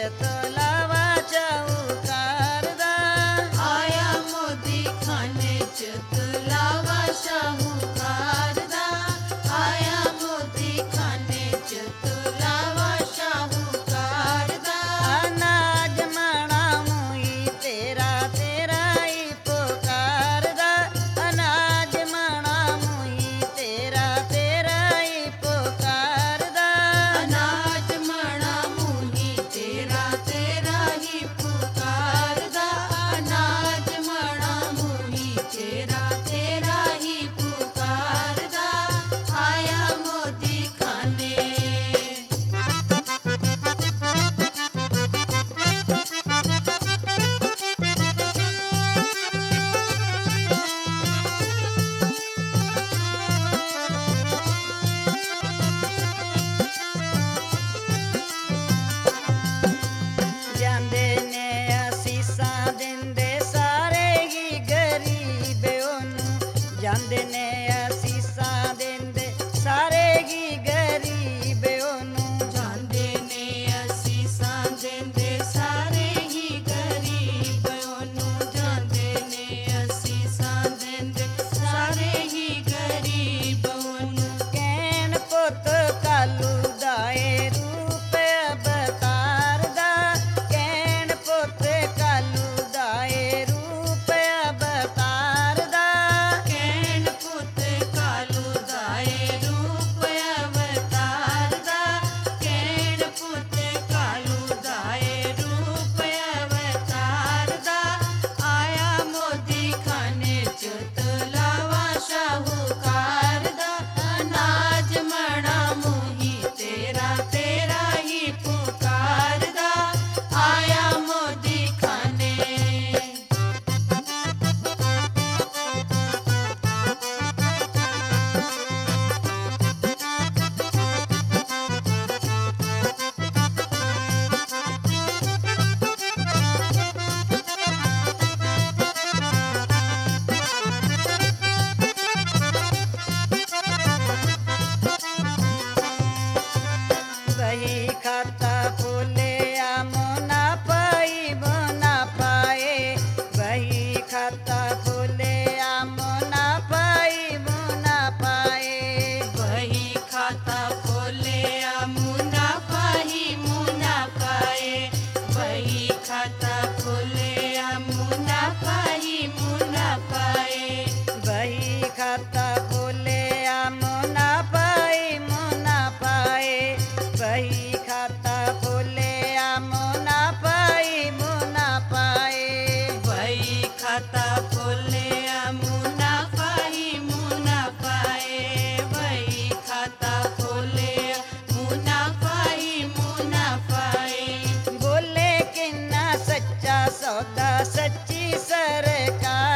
ਤੁਲਾਵਾ ਸ਼ਾਹੂਕਾਰ ਦਾ। ਆਇਆ ਮੋਦੀ ਖਾਨੇ ਚ ਤੁਲਾਵਾ ਸ਼ਾਹੂਕਾਰ ਦਾ। ਆਇਆ ਮੋਦੀ ਖਾਨੇ ਚ ਤੁਲਾਵਾ ਸ਼ਾਹੂਕਾਰ ਦਾ। ਅਨਾਜ ਮਾਣਾ ਮੂੰਹੀ ਤੇਰਾ ਤੇਰਾ ਹੀ ਪੁਕਾਰਦਾ। ਅਨਾਜ ਮਾਣਾ ਮੂੰਹੀ ਤੇਰਾ ਤੇਰਾ ਹੀ ਪੁਕਾਰਦਾ। ਅਨਾਜ ਮਾਣਾ ਮੂੰਹੀ ਤੇਰਾ ਤੇਰਾ ਹੀ ਪੁਕਾਰਦਾ। ਅਨਾਜ ਮਾਣਾ ਮੂੰਹੀ ਤੇਰਾ ਤੇਰਾ ਹੀ ਪੁਕਾਰਦਾ। ਆਇਆ ਮੋਦੀ ਖਾਨੇ। ਜਾਂਦੇ ਨੇ ਅਸੀਸਾਂ ਦਿੰਦੇ ਸਾਰੇ ਹੀ ਗਰੀਬ ਉਹਨੂੰ। ਜਾਂਦੇ ਨੇ ਅਸੀਸਾਂ ਦਿੰਦੇ ਸਾਰੇ ਹੀ ਗਰੀਬ ਉਹਨੂੰ। ਜਾਂਦੇ ਨੇ ਅਸੀਸਾਂ ਦਿੰਦੇ ਸਾਰੇ ਹੀ ਗਰੀਬ ਉਹਨੂੰ। ਜਾਂਦੇ ਨੇ ਅਸੀਸਾਂ ਦਿੰਦੇ ਸਾਰੇ ਹੀ ਗਰੀਬ ਉਹਨੂੰ। ਕਹਿਣ ਪੁੱਤ ਕਾਲੂ ਦਾ ਏ ਰੂਪ ਅਵਤਾਰ ਦਾ। ਕਹਿਣ ਪੁੱਤ ਕਾਲੂ ਦਾ ਏ ਰੂਪ ਅਵਤਾਰ ਦਾ। ਕਹਿਣ ਪੁੱਤ ਕਾਲੂ ਦਾ ਏ ਰੂਪ ਅਵਤਾਰ ਦਾ। ਕਹਿਣ ਪੁੱਤ ਕਾਲੂ ਦਾ ਏ ਰੂਪ ਅਵਤਾਰ ਦਾ। ਆਇਆ ਮੋਦੀ ਖਾਨੇ ਚ ਤੁਲਾਵਾ ਸ਼ਾਹੂਕਾਰ ਦਾ। ਅਨਾਜ ਮਾਣਾ ਮੂੰਹੀ ਤੇਰਾ ਤੇਰਾ ਹੀ ਪੁਕਾਰਦਾ। ਆਇਆ ਮੋਦੀ ਖਾਨੇ। ਵਹੀ ਖਾਤਾ ਫੁੱਲਿਆ ਮੁਨਾਫਾ ਹੀ ਮੁਨਾਫਾ ਏ। ਵਹੀ ਖਾਤਾ ਫੁੱਲਿਆ ਮੁਨਾਫਾ ਹੀ ਮੁਨਾਫਾ ਏ। ਵਹੀ ਖਾਤਾ ਖੋਲਿਆ ਮੁਨਾਫਾ ਹੀ ਮੁਨਾਫਾ ਏ। ਵਹੀ ਖਾਤਾ ਖੋਲਿਆ ਮੁਨਾਫਾ ਹੀ ਮੁਨਾਫਾ ਏ। ਵਹੀ ਖਾਤਾ ਫੁੱਲਿਆ ਮੁਨਾਫਾ ਹੀ ਮੁਨਾਫਾ ਏ। ਵਹੀ ਖਾਤਾ ਫੁੱਲਿਆ ਮੁਨਾਫਾ ਹੀ ਮੁਨਾਫਾ ਏ। ਵਹੀ ਖਾਤਾ ਖੋਲਿਆ ਮੁਨਾਫਾ ਹੀ ਮੁਨਾਫਾ ਏ। ਵਹੀ ਖਾਤਾ ਖੋਲਿਆ ਮੁਨਾਫਾ ਹੀ ਮੁਨਾਫਾ ਏ। ਬੋਲੇ ਕਿੰਨਾ ਸੱਚਾ ਸੌਦਾ ਸੱਚੀ ਸਰਕਾਰ